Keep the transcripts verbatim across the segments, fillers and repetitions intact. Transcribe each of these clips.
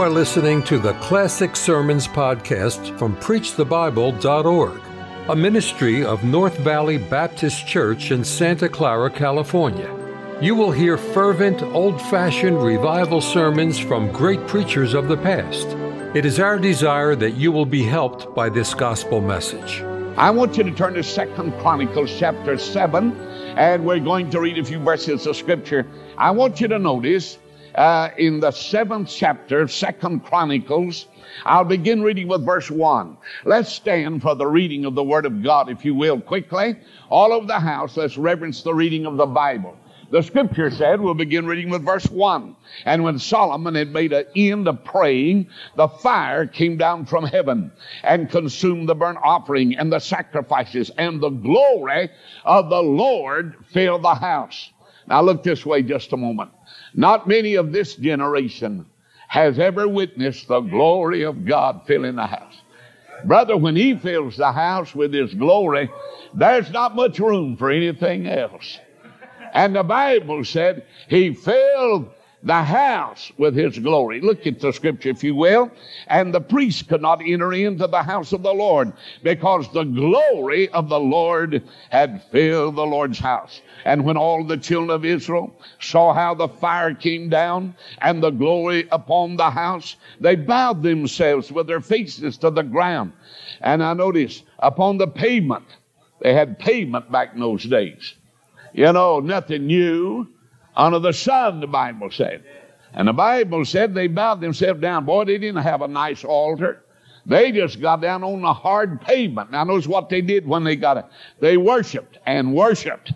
are listening to the Classic Sermons podcast from preach the bible dot org, a ministry of North Valley Baptist Church in Santa Clara, California. You will hear fervent, old-fashioned revival sermons from great preachers of the past. It is our desire that you will be helped by this gospel message. I want you to turn to Second Chronicles chapter seven, and we're going to read a few verses of Scripture. I want you to notice uh, in the seventh chapter of Second Chronicles, I'll begin reading with verse one. Let's stand for the reading of the Word of God, if you will, quickly. All over the house, let's reverence the reading of the Bible. The Scripture said, we'll begin reading with verse one. And when Solomon had made an end of praying, the fire came down from heaven and consumed the burnt offering and the sacrifices, and the glory of the Lord filled the house. Now look this way just a moment. Not many of this generation has ever witnessed the glory of God filling the house. Brother, when He fills the house with His glory, there's not much room for anything else. And the Bible said He filled the house with His glory. Look at the Scripture, if you will. And the priest could not enter into the house of the Lord, because the glory of the Lord had filled the Lord's house. And when all the children of Israel saw how the fire came down and the glory upon the house, they bowed themselves with their faces to the ground. And I notice upon the pavement, they had pavement back in those days. You know, nothing new under the sun, the Bible said. And the Bible said they bowed themselves down. Boy, they didn't have a nice altar. They just got down on the hard pavement. Now, notice what they did when they got it. They worshiped and worshiped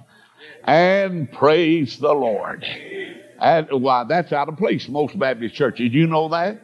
and praised the Lord. And, why, that's out of place in most Baptist churches. You know that?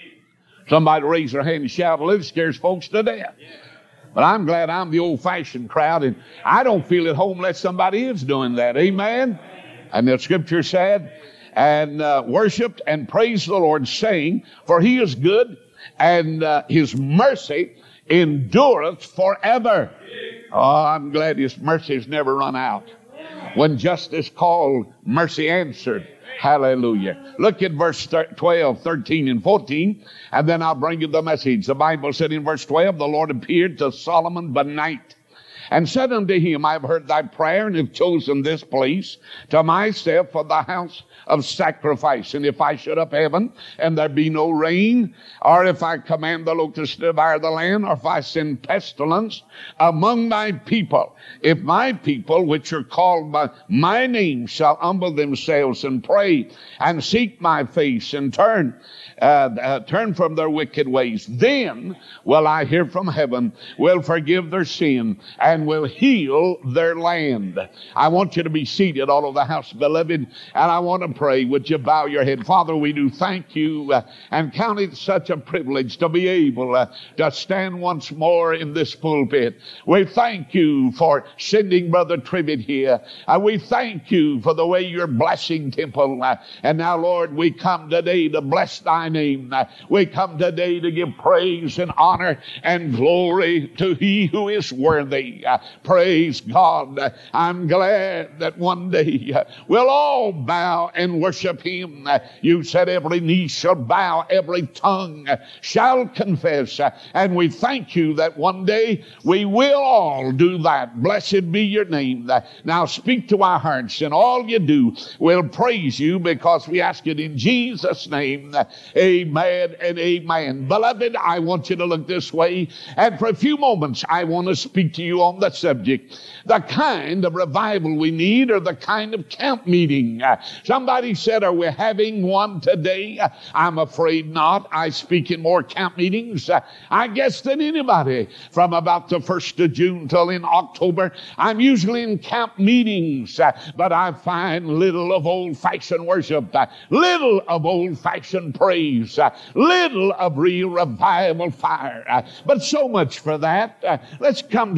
Somebody raise their hand and shout, it scares folks to death. But I'm glad I'm the old-fashioned crowd, and I don't feel at home unless somebody is doing that. Amen? And the Scripture said, and uh, worshiped and praised the Lord, saying, for He is good, and uh, His mercy endureth forever. Oh, I'm glad His mercy has never run out. When justice called, mercy answered. Hallelujah. Look at verse twelve, thirteen, and fourteen, and then I'll bring you the message. The Bible said in verse twelve, the Lord appeared to Solomon by night and said unto him, I have heard thy prayer and have chosen this place to myself for the house of sacrifice. And if I shut up heaven and there be no rain, or if I command the locusts to devour the land, or if I send pestilence among my people, if my people, which are called by my name, shall humble themselves and pray and seek my face and turn uh, uh, turn from their wicked ways, then will I hear from heaven, will forgive their sin, and will heal their land. I want you to be seated all over the house, beloved, and I want to pray. Would you bow your head? Father, we do thank you uh, and count it such a privilege to be able uh, to stand once more in this pulpit. We thank you for sending Brother Tribbett here. Uh, we thank you for the way you're blessing Temple. Uh, and now, Lord, we come today to bless thy name. Uh, we come today to give praise and honor and glory to He who is worthy. Uh, praise God. Uh, I'm glad that one day uh, we'll all bow and worship Him. Uh, you said every knee shall bow, every tongue uh, shall confess. Uh, and we thank you that one day we will all do that. Blessed be your name. Uh, now speak to our hearts, and all you do will praise you, because we ask it in Jesus' name. Uh, amen and amen. Beloved, I want you to look this way, and for a few moments I want to speak to you on the subject. The kind of revival we need, or the kind of camp meeting. Uh, somebody said, are we having one today? Uh, I'm afraid not. I speak in more camp meetings, uh, I guess, than anybody. From about the first of June till in October, I'm usually in camp meetings, uh, but I find little of old-fashioned worship, uh, little of old-fashioned praise, uh, little of real revival fire. Uh, but so much for that. Uh, let's come to the text.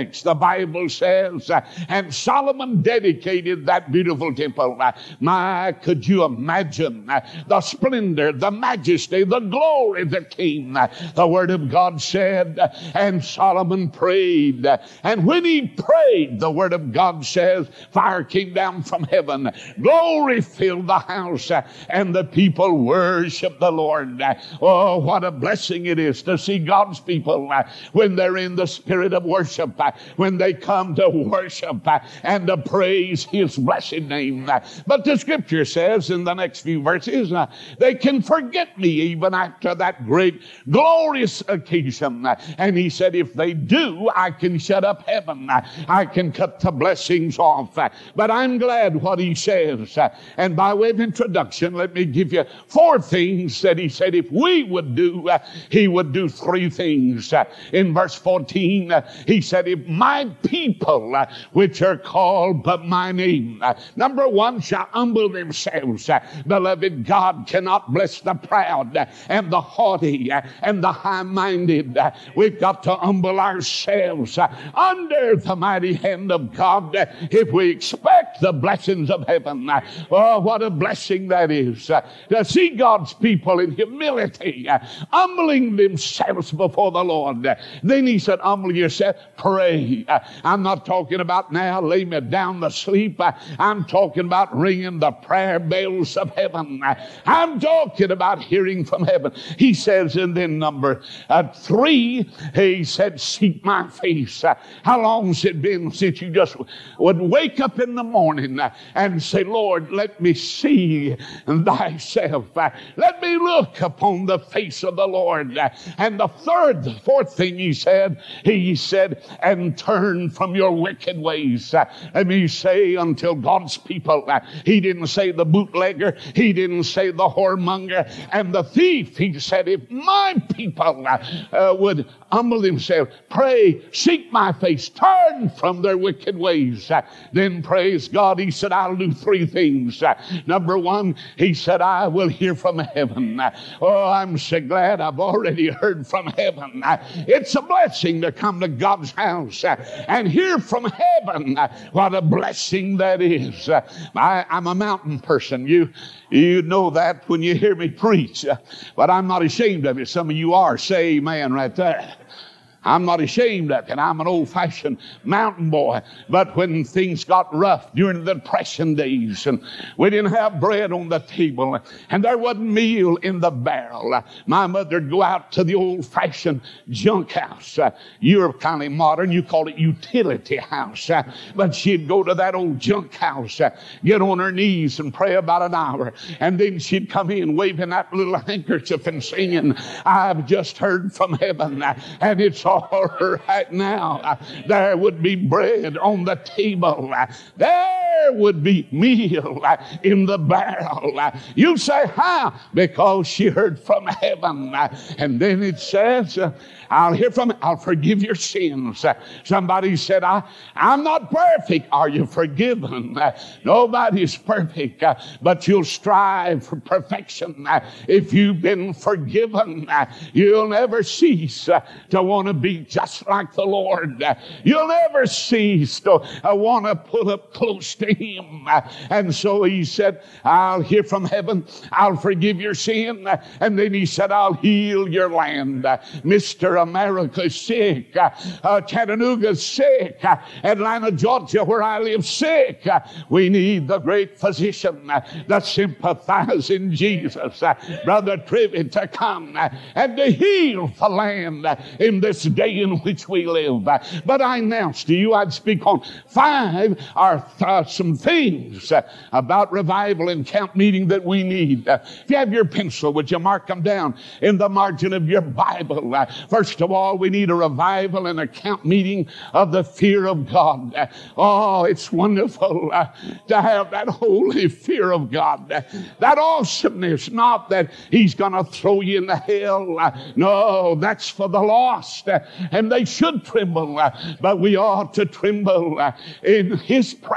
text, the Bible says, uh, and Solomon dedicated that beautiful temple. Uh, my, could you imagine uh, the splendor, the majesty, the glory that came? Uh, the Word of God said, uh, and Solomon prayed. Uh, and when he prayed, the Word of God says, fire came down from heaven. Glory filled the house, uh, and the people worshiped the Lord. Uh, oh, what a blessing it is to see God's people uh, when they're in the spirit of worship, uh, when they come to worship uh, and to praise His blessed name. Uh, but the Scripture says in the next few verses, uh, they can forget me even after that great glorious occasion. Uh, and He said, if they do, I can shut up heaven. Uh, I can cut the blessings off. Uh, but I'm glad what He says. Uh, and by way of introduction, let me give you four things that He said if we would do, uh, He would do three things. Uh, in verse fourteen, uh, He said, if my people, uh, which are called by my name, uh, number one, shall humble themselves. Uh, beloved, God cannot bless the proud uh, and the haughty uh, and the high-minded. Uh, we've got to humble ourselves uh, under the mighty hand of God uh, if we expect the blessings of heaven. Uh, oh, what a blessing that is uh, to see God's people in humility, uh, humbling themselves before the Lord. Uh, then He said, humble yourself, pray. Uh, I'm not talking about now lay me down to sleep. Uh, I'm talking about ringing the prayer bells of heaven. Uh, I'm talking about hearing from heaven. He says, and then number uh, three, He said, seek my face. Uh, how long's it been since you just would wake up in the morning uh, and say, Lord, let me see thyself. Uh, let me look upon the face of the Lord. Uh, and the third, the fourth thing He said, He said, and turn from your wicked ways. Uh, let me say until God's people, uh, He didn't say the bootlegger, He didn't say the whoremonger and the thief. He said, if my people uh, uh, would humble themselves, pray, seek my face, turn from their wicked ways, uh, then praise God. He said, I'll do three things. Uh, number one, He said, I will hear from heaven. Uh, oh, I'm so glad I've already heard from heaven. Uh, it's a blessing to come to God's house uh, and hear from heaven. Uh, what a blessing that is. Uh, I, I'm a mountain person. You, you know that when you hear me preach. Uh, but I'm not ashamed of it. Some of you are. Say amen right there. I'm not ashamed of it. I'm an old-fashioned mountain boy. But when things got rough during the Depression days and we didn't have bread on the table and there wasn't meal in the barrel, my mother would go out to the old-fashioned junk house. Uh, you're kind of modern. You call it utility house. Uh, but she'd go to that old junk house, uh, get on her knees and pray about an hour. And then she'd come in waving that little handkerchief and singing, I've just heard from heaven. Uh, and it's all right now. Uh, there would be bread on the table. Uh, there would be meal uh, in the barrel. Uh, you say, how? Because she heard from heaven. Uh, and then it says, uh, I'll hear from, I'll forgive your sins. Uh, somebody said, I, I'm not perfect. Are you forgiven? Uh, nobody's perfect, uh, but you'll strive for perfection. Uh, if you've been forgiven, uh, you'll never cease uh, to want to be just like the Lord. Uh, you'll never cease to uh, want to pull up close to Him. Uh, and so He said, I'll hear from heaven. I'll forgive your sin. Uh, and then He said, I'll heal your land. Uh, Mister America's sick. Uh, uh, Chattanooga's sick. Uh, Atlanta, Georgia, where I live, sick. Uh, we need the great physician uh, that sympathizes in Jesus, uh, Brother Trivett, to come uh, and to heal the land uh, in this day in which we live. Uh, but I announced to you I'd speak on five or uh, some things uh, about revival and camp meeting that we need. Uh, if you have your pencil, would you mark them down in the margin of your Bible? Uh, first of all, we need a revival and a camp meeting of the fear of God. Uh, oh, it's wonderful uh, to have that holy fear of God. Uh, that awesomeness, not that He's going to throw you into hell. Uh, no, that's for the lost. Uh, and they should tremble. Uh, but we ought to tremble uh, in His presence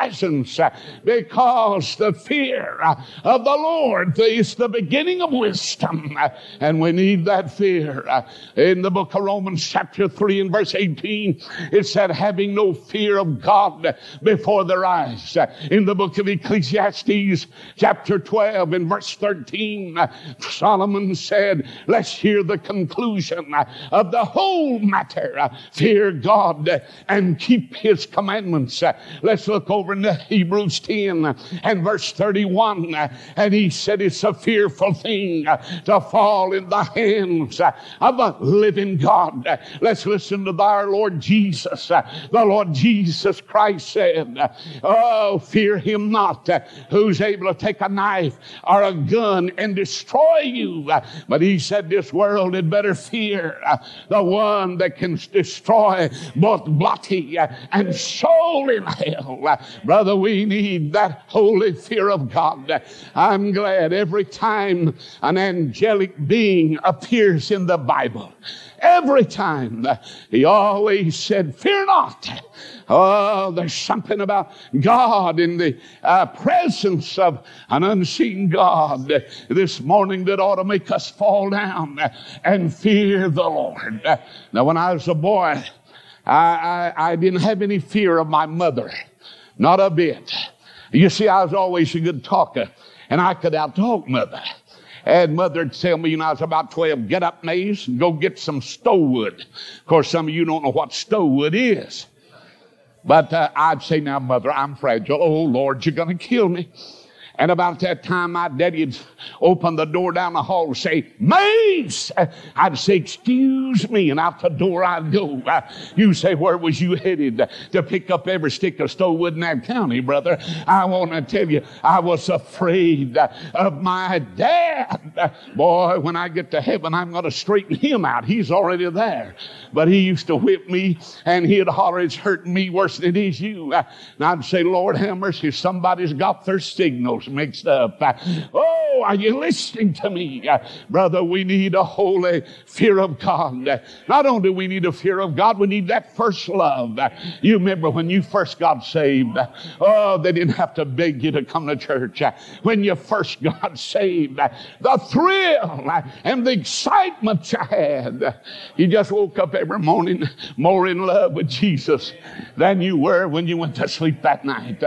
commandments, because the fear of the Lord is the beginning of wisdom, and we need that fear. In the book of Romans chapter three and verse eighteen, it said, having no fear of God before their eyes. In the book of Ecclesiastes chapter twelve and verse thirteen, Solomon said, let's hear the conclusion of the whole matter. Fear God and keep His commandments. Let's look over into Hebrews ten and verse thirty-one. And he said it's a fearful thing to fall in the hands of a living God. Let's listen to our Lord Jesus. The Lord Jesus Christ said, oh, fear Him not, who's able to take a knife or a gun and destroy you. But He said this world had better fear the one that can destroy both body and soul in hell. Brother, we need that holy fear of God. I'm glad every time an angelic being appears in the Bible, every time he always said, fear not. Oh, there's something about God in the uh, presence of an unseen God this morning that ought to make us fall down and fear the Lord. Now, when I was a boy, I, I, I didn't have any fear of my mother. Not a bit. You see, I was always a good talker, and I could out-talk Mother. And Mother would tell me when I was about twelve, get up, Maze, and go get some stovewood. Of course, some of you don't know what stovewood is. But uh, I'd say, now, Mother, I'm fragile. Oh, Lord, you're going to kill me. And about that time, my daddy would open the door down the hall and say, Maze! I'd say, excuse me, and out the door I'd go. You say, where was you headed? To pick up every stick of stovewood in that county, brother. I want to tell you, I was afraid of my dad. Boy, when I get to heaven, I'm going to straighten him out. He's already there. But he used to whip me, and he'd holler, it's hurting me worse than it is you. And I'd say, Lord, have mercy, somebody's got their signals mixed up. Oh, are you listening to me? Brother, we need a holy fear of God. Not only do we need a fear of God, we need that first love. You remember when you first got saved, oh, they didn't have to beg you to come to church. When you first got saved, the thrill and the excitement you had, you just woke up every morning more in love with Jesus than you were when you went to sleep that night.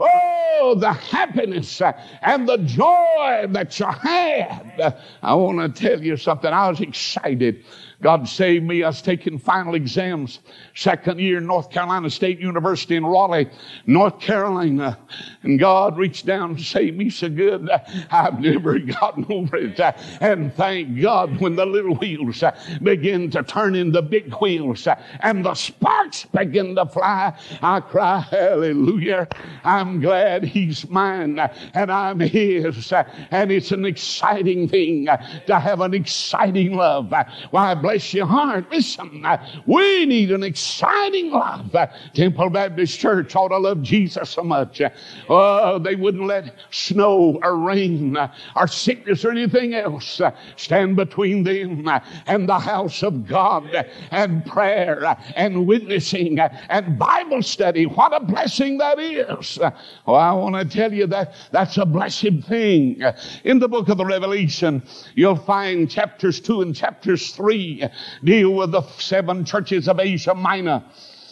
Oh, the happiness and the joy that you had. I want to tell you something. I was excited. God saved me. I was taking final exams, second year, North Carolina State University in Raleigh, North Carolina. And God reached down and saved me so good. I've never gotten over it. And thank God when the little wheels begin to turn into big wheels and the sparks begin to fly, I cry, hallelujah. I'm glad He's mine and I'm His. And it's an exciting thing to have an exciting love. Why, bless your heart. Listen, we need an exciting love. Temple Baptist Church ought to love Jesus so much. Oh, they wouldn't let snow or rain or sickness or anything else stand between them and the house of God and prayer and witnessing and Bible study. What a blessing that is. Oh, I want to tell you that that's a blessed thing. In the book of the Revelation, you'll find chapters two and chapters three deal with the seven churches of Asia Minor.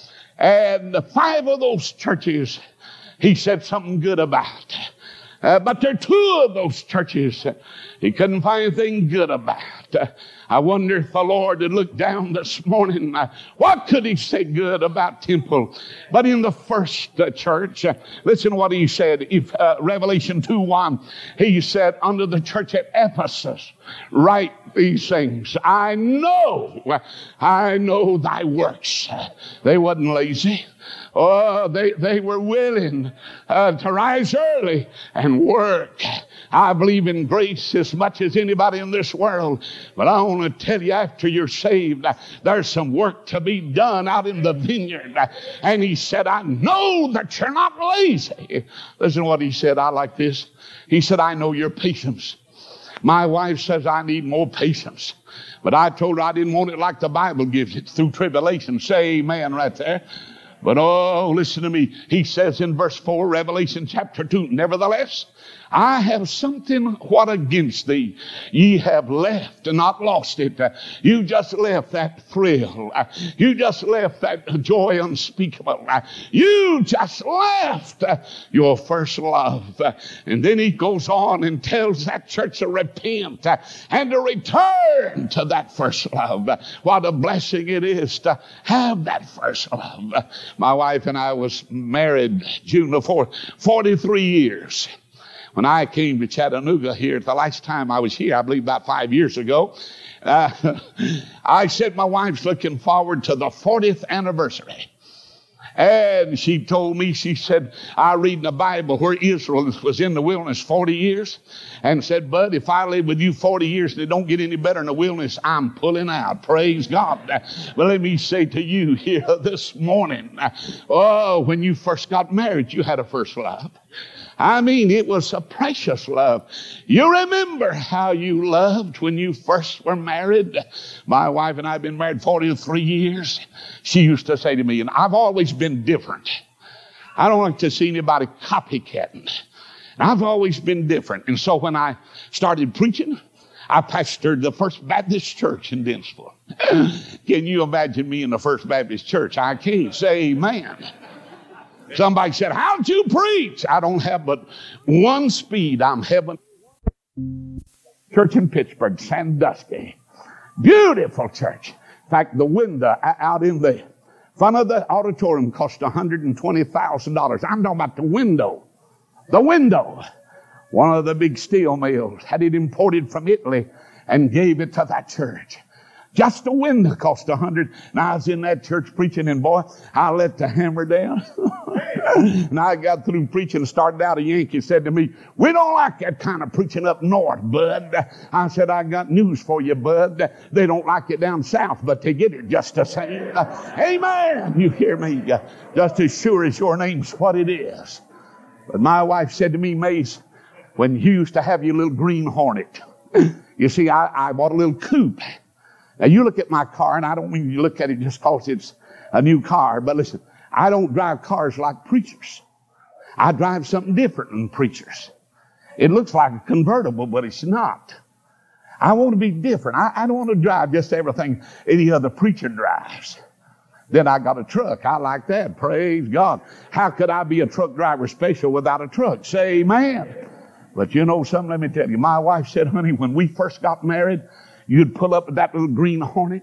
And five of those churches He said something good about. Uh, but there are two of those churches He couldn't find anything good about. Uh, I wonder if the Lord had looked down this morning. Uh, what could He say good about Temple? But in the first uh, church, uh, listen to what He said. If uh, Revelation two one, He said, unto the church at Ephesus, write these things. I know, I know thy works. They wasn't lazy. Oh, they, they were willing uh, to rise early and work. I believe in grace as much as anybody in this world. But I want to tell you, after you're saved, uh, there's some work to be done out in the vineyard. Uh, and He said, I know that you're not lazy. Listen to what He said. I like this. He said, I know your patience. My wife says I need more patience. But I told her I didn't want it like the Bible gives it, through tribulation. Say amen right there. But oh, listen to me. He says in verse four, Revelation chapter two, nevertheless, I have something what against thee. Ye have left and not lost it. You just left that thrill. You just left that joy unspeakable. You just left your first love. And then he goes on and tells that church to repent and to return to that first love. What a blessing it is to have that first love. My wife and I was married June the fourth, forty-three years. When I came to Chattanooga here, the last time I was here, I believe about five years ago, uh, I said my wife's looking forward to the fortieth anniversary. And she told me, she said, I read in the Bible where Israel was in the wilderness forty years, and said, Bud, if I live with you forty years and it don't get any better in the wilderness, I'm pulling out. Praise God. Well, let me say to you here this morning, oh, when you first got married, you had a first love. I mean, it was a precious love. You remember how you loved when you first were married? My wife and I have been married forty-three years. She used to say to me, and I've always been different. I don't like to see anybody copycatting. I've always been different. And so when I started preaching, I pastored the First Baptist Church in Dennisville. Can you imagine me in the First Baptist Church? I can't say amen. Somebody said, how'd you preach? I don't have but one speed. I'm heaven. Church in Pittsburgh, Sandusky. Beautiful church. In fact, the window out in the front of the auditorium cost one hundred twenty thousand dollars. I'm talking about the window. The window. One of the big steel mills had it imported from Italy and gave it to that church. Just the window cost a hundred. And I was in that church preaching, and boy, I let the hammer down. And I got through preaching and started out. A Yankee said to me, we don't like that kind of preaching up north, Bud. I said, I got news for you, Bud. They don't like it down south, but they get it just the same. Uh, amen. You hear me? Uh, just as sure as your name's what it is. But my wife said to me, Mace, when you used to have your little green Hornet, you see, I, I bought a little coupe. Now, you look at my car, and I don't mean you look at it just because it's a new car, but listen, I don't drive cars like preachers. I drive something different than preachers. It looks like a convertible, but it's not. I want to be different. I, I don't want to drive just everything any other preacher drives. Then I got a truck. I like that. Praise God. How could I be a truck driver special without a truck? Say amen. But you know something, let me tell you. My wife said, honey, when we first got married, you'd pull up with that little green Hornet,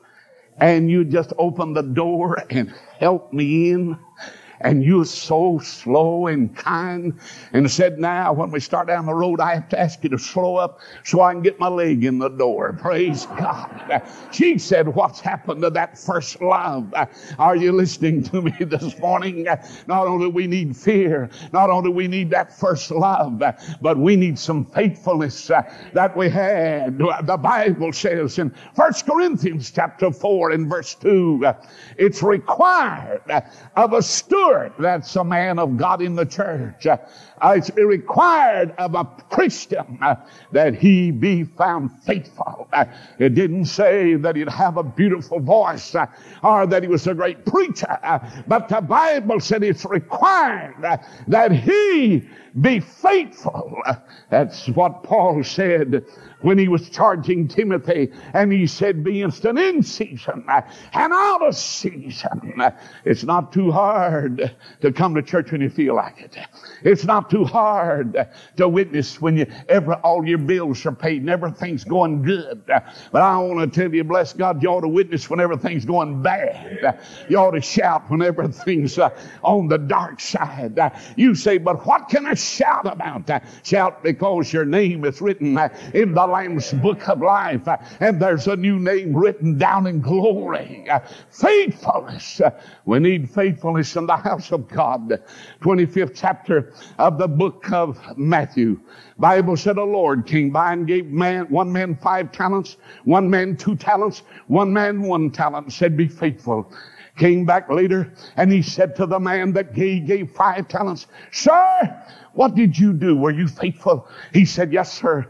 and you'd just open the door and help me in. And you were so slow and kind, and said, now, when we start down the road, I have to ask you to slow up so I can get my leg in the door. Praise God. She said, what's happened to that first love? Are you listening to me this morning? Not only do we need fear, not only do we need that first love, but we need some faithfulness that we had. The Bible says in First Corinthians chapter four and verse two, it's required of a steward. That's a man of God in the church. Uh, it's required of a Christian uh, that he be found faithful. Uh, it didn't say that he'd have a beautiful voice uh, or that he was a great preacher, uh, but the Bible said it's required uh, that he be faithful. Uh, that's what Paul said when he was charging Timothy, and he said, be instant in season uh, and out of season. Uh, it's not too hard to come to church when you feel like it. It's not too hard uh, to witness when you ever all your bills are paid and everything's going good. Uh, but I want to tell you, bless God, you ought to witness when everything's going bad. Uh, you ought to shout when everything's uh, on the dark side. Uh, you say, but what can I shout about? Uh, shout because your name is written uh, in the Lamb's book of life, uh, and there's a new name written down in glory. Uh, faithfulness. Uh, we need faithfulness in the house of God. twenty-fifth chapter of the book of Matthew. Bible said the Lord came by and gave man one man five talents, one man two talents, one man one talent, and said, be faithful. Came back later, and he said to the man that gave, gave five talents, sir, what did you do? Were you faithful? He said, yes, sir.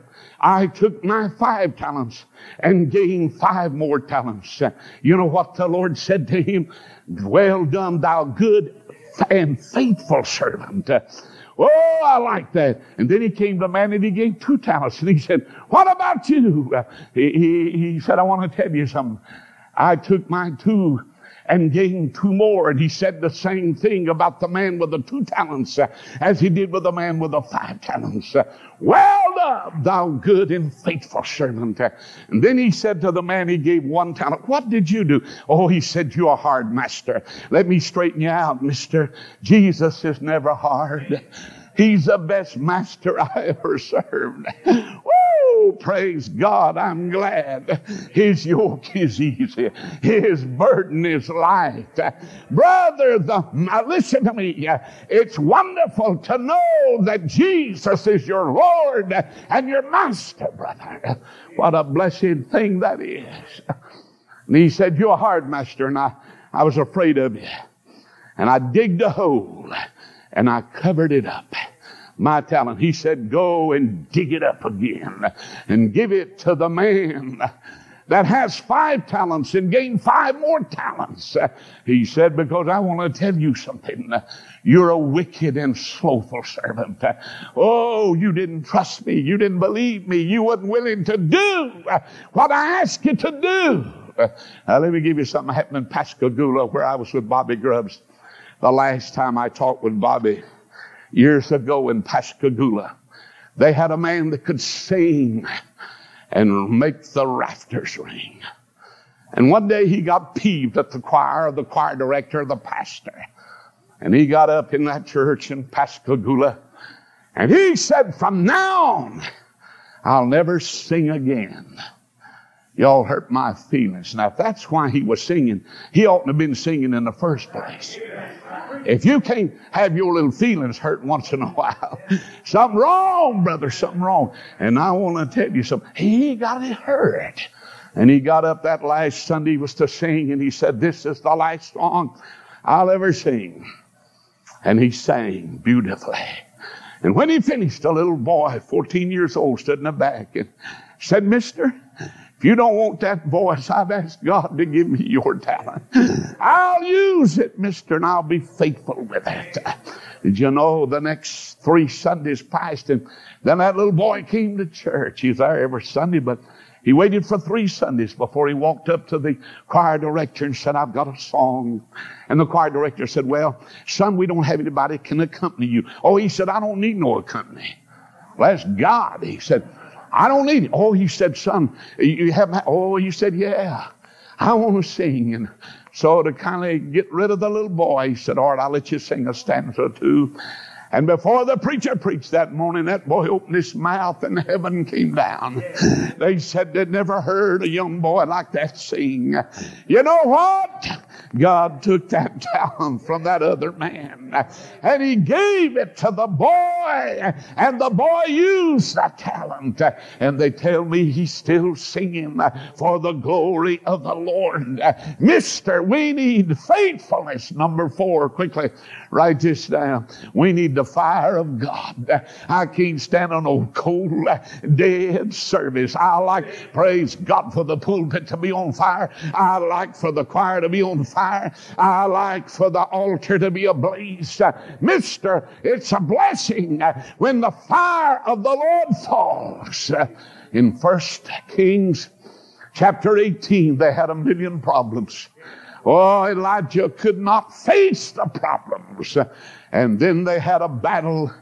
I took my five talents and gained five more talents. You know what the Lord said to him? Well done, thou good and faithful servant. Oh, I like that. And then he came to a man and he gave two talents. And he said, what about you? He, he, he said, I want to tell you something. I took my two and gained two more. And he said the same thing about the man with the two talents uh, as he did with the man with the five talents. Uh, well done, thou good and faithful servant. Uh, and then he said to the man he gave one talent, what did you do? Oh, he said, you're a hard master. Let me straighten you out, mister. Jesus is never hard. He's the best master I ever served. Woo! Praise God. I'm glad. His yoke is easy. His burden is light. Brother, the, now listen to me. It's wonderful to know that Jesus is your Lord and your master, brother. What a blessed thing that is. And he said, you're a hard master, and I, I was afraid of you. And I digged a hole, and I covered it up. My talent. He said, go and dig it up again and give it to the man that has five talents and gained five more talents. He said, because I want to tell you something. You're a wicked and slothful servant. Oh, you didn't trust me. You didn't believe me. You weren't willing to do what I asked you to do. Now, let me give you something that happened in Pascagoula where I was with Bobby Grubbs. The last time I talked with Bobby, years ago in Pascagoula, they had a man that could sing and make the rafters ring. And one day he got peeved at the choir, the choir director, the pastor. And he got up in that church in Pascagoula and he said, from now on, I'll never sing again. Y'all hurt my feelings. Now, if that's why he was singing, he oughtn't have been singing in the first place. If you can't have your little feelings hurt once in a while, something wrong, brother, something wrong. And I want to tell you something. He got it hurt. And he got up that last Sunday, was to sing, and he said, this is the last song I'll ever sing. And he sang beautifully. And when he finished, a little boy, fourteen years old, stood in the back and said, mister, if you don't want that voice, I've asked God to give me your talent. I'll use it, mister, and I'll be faithful with it. Did you know the next three Sundays passed, and then that little boy came to church. He was there every Sunday, but he waited for three Sundays before he walked up to the choir director and said, I've got a song. And the choir director said, well, son, we don't have anybody that can accompany you. Oh, he said, I don't need no company. Well, that's God. He said, I don't need it. Oh, he said, son, you have my, oh, he said, yeah, I want to sing. And so to kind of get rid of the little boy, he said, all right, I'll let you sing a stanza or two. And before the preacher preached that morning, that boy opened his mouth and heaven came down. They said they'd never heard a young boy like that sing. You know what? God took that talent from that other man and he gave it to the boy, and the boy used that talent. And they tell me he's still singing for the glory of the Lord. Mister, we need faithfulness. Number four, quickly, write this down. We need the fire of God. I can't stand on no cold, dead service. I like, praise God, for the pulpit to be on fire. I like for the choir to be on fire. I like for the altar to be ablaze. Mister, it's a blessing when the fire of the Lord falls. In First Kings chapter eighteen, they had a million problems. Oh, Elijah could not face the problems. And then they had a battle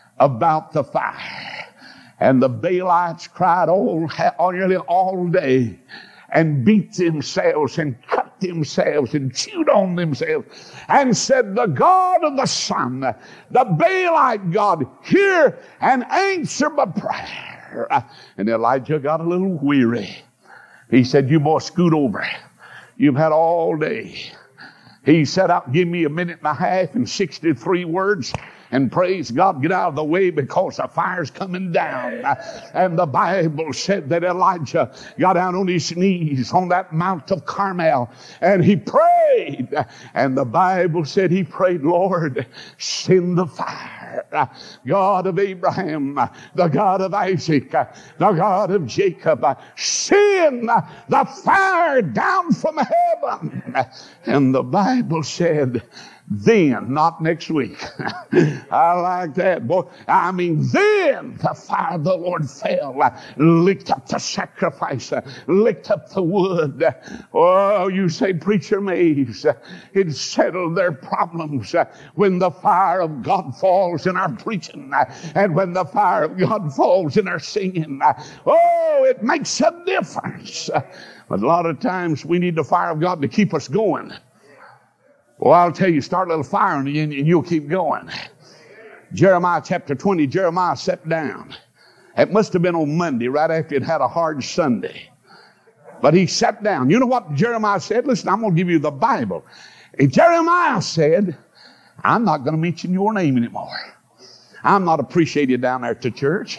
about the fire. And the Baalites cried all, all, nearly all day and beat themselves and cut themselves and chewed on themselves and said, the God of the sun, the Baalite God, hear and answer my prayer. And Elijah got a little weary. He said, you boys scoot over. You've had all day. He said, out, give me a minute and a half and sixty-three words, and praise God, get out of the way because the fire's coming down. And the Bible said that Elijah got down on his knees on that Mount of Carmel and he prayed. And the Bible said he prayed, Lord, send the fire. God of Abraham, the God of Isaac, the God of Jacob, send the fire down from heaven. And the Bible said, then, not next week. I like that, boy. I mean, then the fire of the Lord fell, licked up the sacrifice, licked up the wood. Oh, you say, Preacher Mays, it settled their problems when the fire of God falls in our preaching and when the fire of God falls in our singing. Oh, it makes a difference. But a lot of times we need the fire of God to keep us going. Well, I'll tell you, start a little fire and you'll keep going. Jeremiah chapter twenty, Jeremiah sat down. It must have been on Monday, right after it had a hard Sunday. But he sat down. You know what Jeremiah said? Listen, I'm going to give you the Bible. And Jeremiah said, I'm not going to mention your name anymore. I'm not appreciated down there at the church.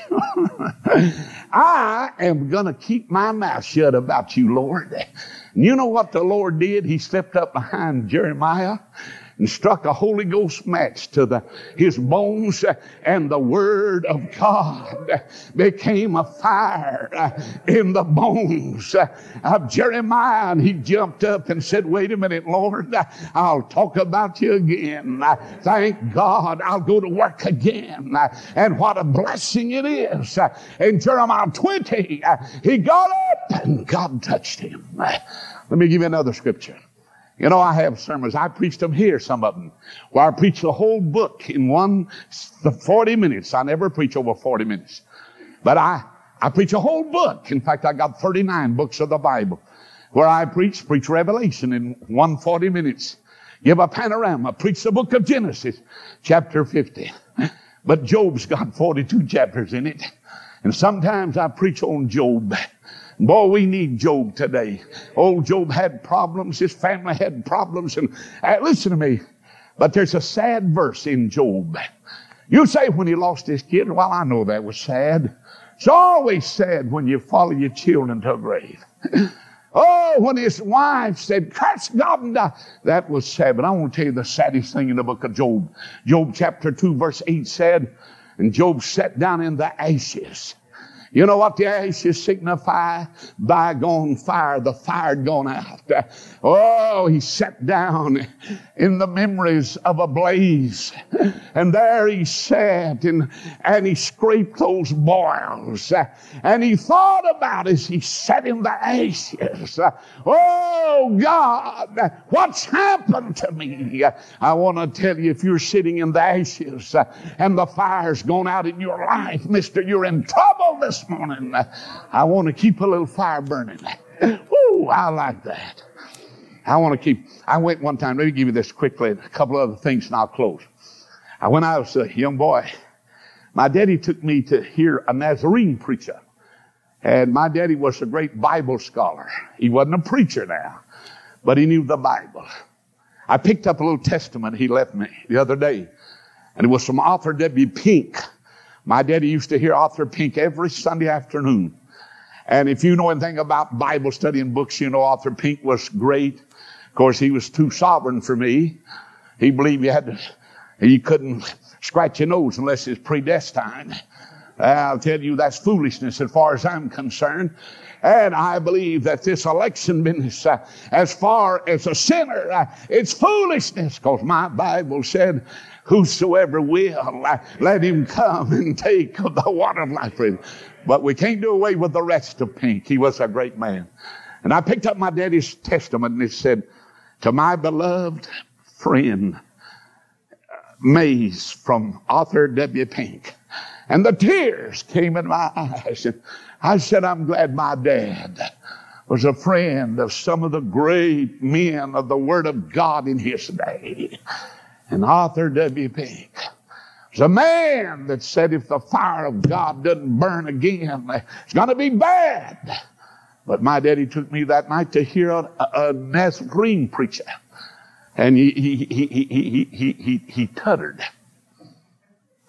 I am going to keep my mouth shut about you, Lord. You know what the Lord did? He stepped up behind Jeremiah and struck a Holy Ghost match to the, his bones, and the Word of God became a fire in the bones of Jeremiah. And he jumped up and said, wait a minute, Lord, I'll talk about you again. Thank God I'll go to work again. And what a blessing it is. In Jeremiah twenty, he got up and God touched him. Let me give you another scripture. You know, I have sermons. I preached them here, some of them, where I preach the whole book in one, the forty minutes. I never preach over forty minutes. But I, I preach a whole book. In fact, I got thirty-nine books of the Bible where I preach, preach Revelation in one forty minutes. Give a panorama. Preach the book of Genesis, chapter fifty. But Job's got forty-two chapters in it. And sometimes I preach on Job. Boy, we need Job today. Old Job had problems. His family had problems. And uh, listen to me. But there's a sad verse in Job. You say when he lost his kid, well, I know that was sad. It's always sad when you follow your children to a grave. Oh, when his wife said, curse God and die. That was sad. But I want to tell you the saddest thing in the book of Job. Job chapter two verse eight said, and Job sat down in the ashes. You know what the ashes signify? Bygone fire. The fire had gone out. Oh, he sat down in the memories of a blaze. And there he sat and, and he scraped those boils. And he thought about as he sat in the ashes. Oh, God, what's happened to me? I want to tell you, if you're sitting in the ashes and the fire's gone out in your life, mister, you're in trouble this morning. I want to keep a little fire burning. Ooh, I like that. I want to keep, I went one time, let me give you this quickly, a couple other things and I'll close. I, when I was a young boy, my daddy took me to hear a Nazarene preacher. And my daddy was a great Bible scholar. He wasn't a preacher now, but he knew the Bible. I picked up a little testament he left me the other day, and it was from Arthur W. Pink. My daddy used to hear Arthur Pink every Sunday afternoon. And if you know anything about Bible study and books, you know Arthur Pink was great. Of course, he was too sovereign for me. He believed you had to, you couldn't scratch your nose unless it's predestined. I'll tell you that's foolishness as far as I'm concerned. And I believe that this election business, uh, as far as a sinner, uh, it's foolishness, because my Bible said, whosoever will, uh, let him come and take of the water of life for him. But we can't do away with the rest of Pink. He was a great man. And I picked up my daddy's testament, and it said, to my beloved friend, Mays, from Arthur W. Pink. And the tears came in my eyes. And I said, I'm glad my dad was a friend of some of the great men of the Word of God in his day. And Arthur W. Pink was a man that said if the fire of God doesn't burn again, it's going to be bad. But my daddy took me that night to hear a, a, a Nazarene preacher. And he, he, he, he, he, he, he, he tuttered.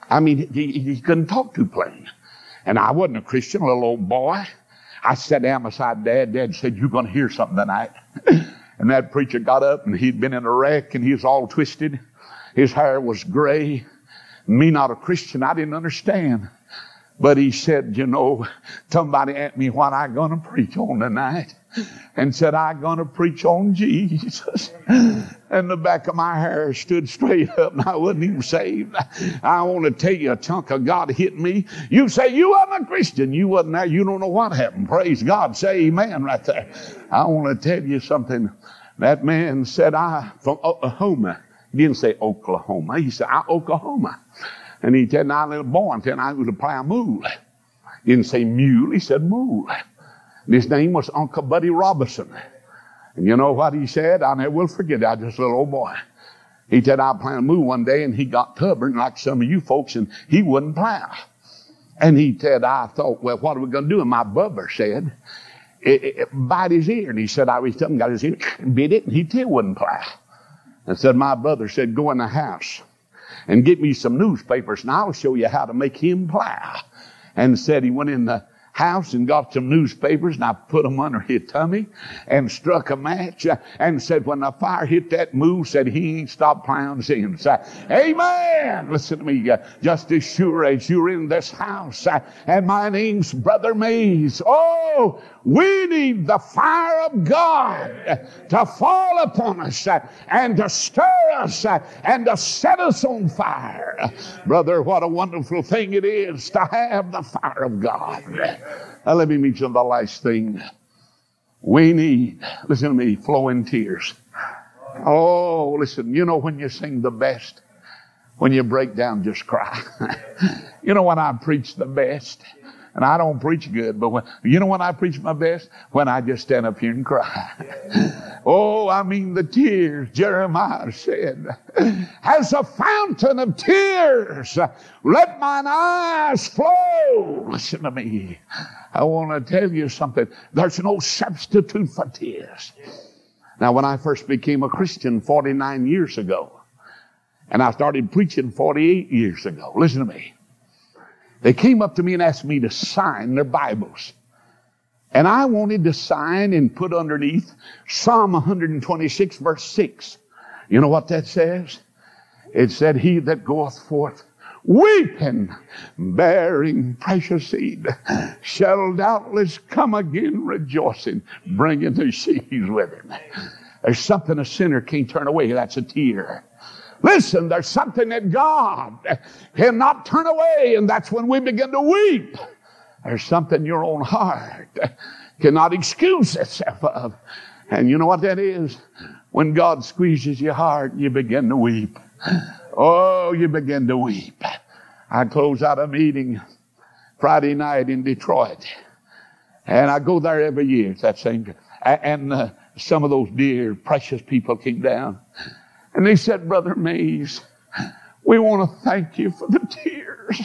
I mean, he, he couldn't talk too plain. And I wasn't a Christian, a little old boy. I sat down beside Dad. Dad said, "You're going to hear something tonight." And that preacher got up, and he'd been in a wreck, and he was all twisted. His hair was gray. Me, not a Christian, I didn't understand. But he said, "You know, somebody asked me what I'm going to preach on tonight." And said, "I'm going to preach on Jesus." And the back of my hair stood straight up, and I wasn't even saved. I want to tell you, a chunk of God hit me. You say you wasn't a Christian. You wasn't there. You don't know what happened. Praise God. Say amen right there. I want to tell you something. That man said, "I from Oklahoma." He didn't say Oklahoma. He said, "I Oklahoma." And he said, "I little boy until I was to play a mule." He didn't say mule. He said mule. And his name was Uncle Buddy Robinson. And you know what he said? I never will forget it. I was just a little old boy. He said, "I planned a move one day, and he got stubborn like some of you folks, and he wouldn't plow." And he said, "I thought, well, what are we going to do?" And my brother said, it, it, "Bite his ear." And he said, I reached up and got his ear and bit it, and he still wouldn't plow. And said, my brother said, "Go in the house and get me some newspapers, and I'll show you how to make him plow." And said he went in the house and got some newspapers, and I put them under his tummy and struck a match, uh, and said, when the fire hit that move, said he ain't stopped plowing since. Uh, amen. Listen to me. Uh, just as sure as you're in this house, uh, and my name's Brother Mays. Oh, we need the fire of God to fall upon us uh, and to stir us uh, and to set us on fire. Brother, what a wonderful thing it is to have the fire of God. Now let me mention the last thing. We need, listen to me, flowing tears. Oh, listen, you know when you sing the best? When you break down, just cry. You know when I preach the best? And I don't preach good, but when, you know when I preach my best? When I just stand up here and cry. Oh, I mean the tears. Jeremiah said, "As a fountain of tears, let mine eyes flow." Listen to me. I want to tell you something. There's no substitute for tears. Now, when I first became a Christian forty-nine years ago, and I started preaching forty-eight years ago, listen to me. They came up to me and asked me to sign their Bibles. And I wanted to sign and put underneath Psalm one twenty-six, verse six. You know what that says? It said, "He that goeth forth weeping, bearing precious seed, shall doubtless come again rejoicing, bringing the sheaves with him." There's something a sinner can't turn away. That's a tear. Listen, there's something that God cannot turn away, and that's when we begin to weep. There's something your own heart cannot excuse itself of. And you know what that is? When God squeezes your heart, you begin to weep. Oh, you begin to weep. I close out a meeting Friday night in Detroit. And I go there every year. It's that same. And uh, some of those dear, precious people came down. And they said, "Brother Mays, we want to thank you for the tears."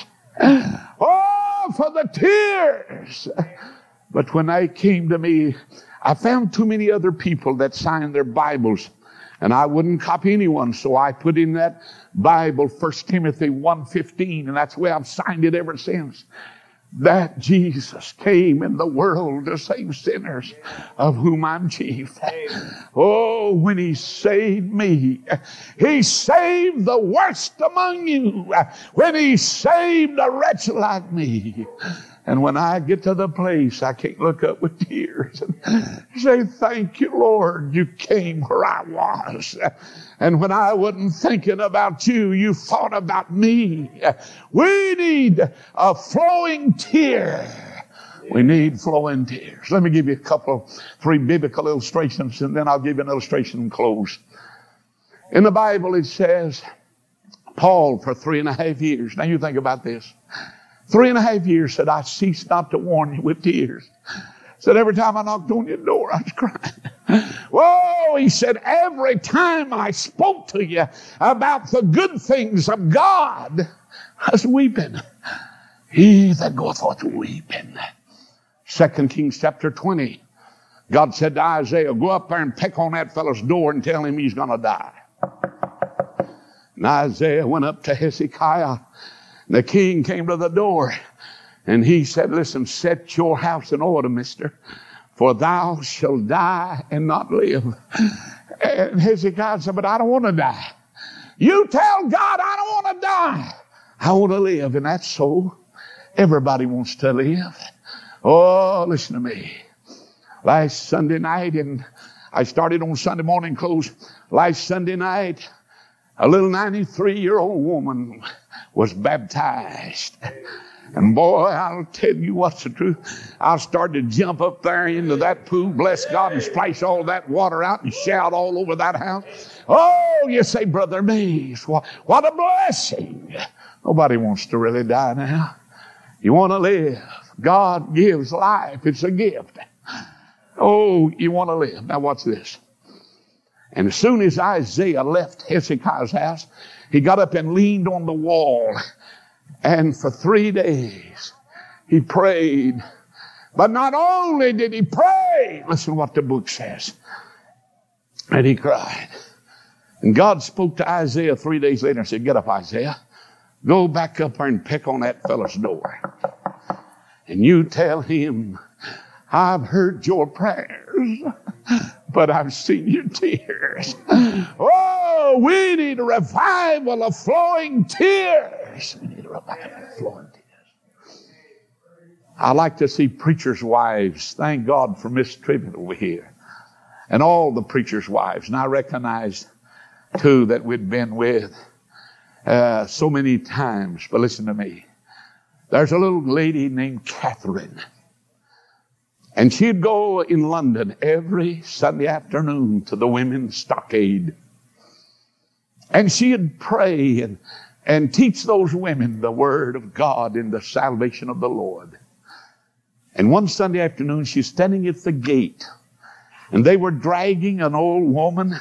Oh, for the tears. But when they came to me, I found too many other people that signed their Bibles. And I wouldn't copy anyone, so I put in that Bible, First Timothy one fifteen, and that's the way I've signed it ever since. That Jesus came in the world to save sinners, of whom I'm chief. Oh, when He saved me, He saved the worst among you. When He saved a wretch like me. And when I get to the place, I can't look up with tears and say, "Thank you, Lord, you came where I was. And when I wasn't thinking about you, you thought about me." We need a flowing tear. We need flowing tears. Let me give you a couple, three biblical illustrations, and then I'll give you an illustration and close. In the Bible, it says, Paul, for three and a half years. Now you think about this. Three and a half years said, "I ceased not to warn you with tears." Said, every time I knocked on your door, I was crying. Whoa, he said, every time I spoke to you about the good things of God, I was weeping. He that goeth forth weeping. Second Kings chapter twenty. God said to Isaiah, "Go up there and peck on that fellow's door and tell him he's going to die." And Isaiah went up to Hezekiah. The king came to the door, and he said, listen, set your house in order, mister, for thou shalt die and not live. And Hezekiah said, but I don't want to die. You tell God I don't want to die. I want to live. And that's so. Everybody wants to live. Oh, listen to me. Last Sunday night, and I started on Sunday morning close. Last Sunday night, a little ninety-three-year-old woman was baptized. And boy, I'll tell you what's the truth. I started to jump up there into that pool, bless God, and splash all that water out and shout all over that house. Oh, you say, Brother Mays, what, what a blessing. Nobody wants to really die now. You want to live. God gives life. It's a gift. Oh, you want to live. Now watch this. And as soon as Isaiah left Hezekiah's house, he got up and leaned on the wall. And for three days, he prayed. But not only did he pray, listen what the book says. And he cried. And God spoke to Isaiah three days later and said, get up, Isaiah. Go back up there and pick on that fellow's door. And you tell him, I've heard your prayers, but I've seen your tears. Oh, we need a revival of flowing tears. We need a revival of flowing tears. I like to see preachers' wives. Thank God for Miss Tribbett over here. And all the preachers' wives. And I recognize two that we'd been with uh, so many times. But listen to me. There's a little lady named Catherine. And she'd go in London every Sunday afternoon to the women's stockade. And she'd pray and, and teach those women the word of God and the salvation of the Lord. And one Sunday afternoon, she's standing at the gate. And they were dragging an old woman,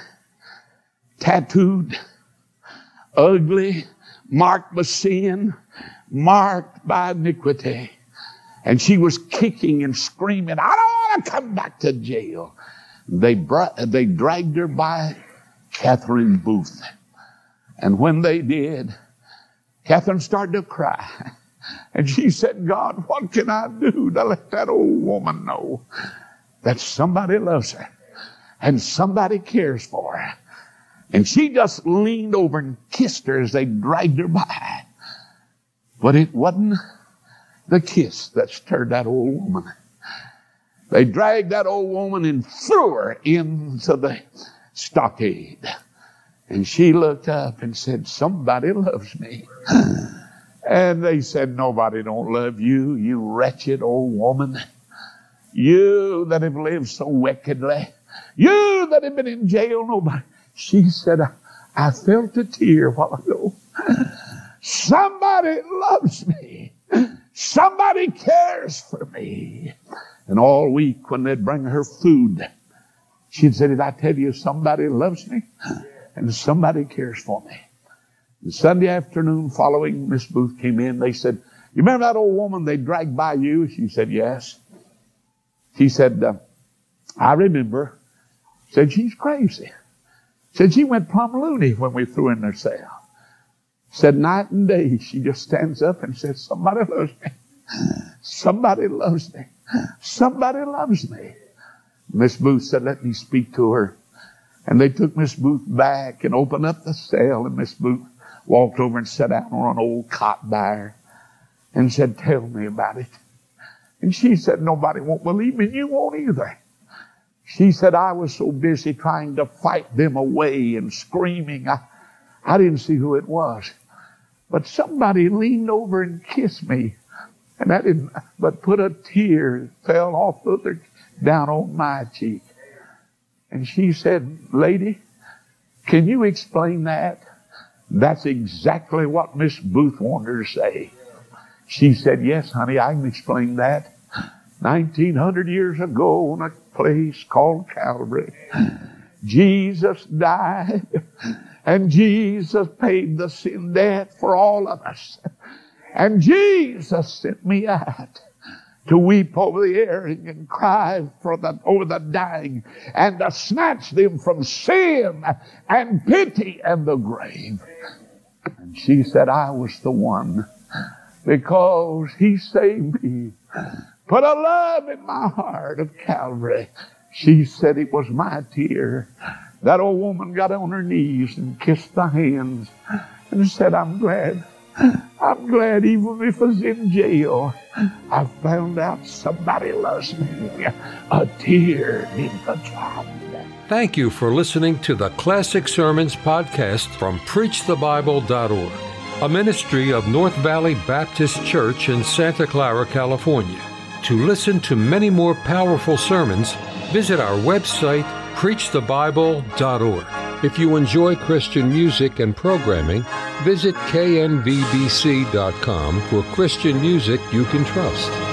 tattooed, ugly, marked by sin, marked by iniquity. And she was kicking and screaming, I don't want to come back to jail. They brought, they dragged her by Catherine Booth. And when they did, Catherine started to cry. And she said, God, what can I do to let that old woman know that somebody loves her and somebody cares for her? And she just leaned over and kissed her as they dragged her by. But it wasn't the kiss that stirred that old woman. They dragged that old woman and threw her into the stockade. And she looked up and said, somebody loves me. And they said, nobody don't love you, you wretched old woman. You that have lived so wickedly. You that have been in jail, nobody. She said, I, I felt a tear a while ago. Somebody loves me. Somebody cares for me. And all week when they'd bring her food, she'd say, did I tell you somebody loves me? And somebody cares for me. And Sunday afternoon following Miss Booth came in, they said, you remember that old woman they dragged by you? She said, yes. She said, uh, I remember. Said, she's crazy. Said, she went plumb loony when we threw her in her cell. Said, night and day, she just stands up and says, somebody loves me. Somebody loves me. Somebody loves me. Miss Booth said, let me speak to her. And they took Miss Booth back and opened up the cell, and Miss Booth walked over and sat down on an old cot by her and said, tell me about it. And she said, nobody won't believe me, and you won't either. She said, I was so busy trying to fight them away and screaming, I, I didn't see who it was. But somebody leaned over and kissed me, and I didn't, but put a tear, fell off the other, down on my cheek. And she said, lady, can you explain that? That's exactly what Miss Booth wanted her to say. She said, yes, honey, I can explain that. nineteen hundred years ago in a place called Calvary, Jesus died, and Jesus paid the sin debt for all of us. And Jesus sent me out to weep over the erring and cry for the, over the dying, and to snatch them from sin and pity and the grave. And she said, I was the one because He saved me. Put a love in my heart of Calvary. She said it was my tear. That old woman got on her knees and kissed the hands and said, I'm glad. I'm glad even if I was in jail, I found out somebody loves me. A tear in the drop. Thank you for listening to the Classic Sermons podcast from preach the bible dot org, a ministry of North Valley Baptist Church in Santa Clara, California. To listen to many more powerful sermons, visit our website, preach the bible dot org. If you enjoy Christian music and programming, visit K N V B C dot com for Christian music you can trust.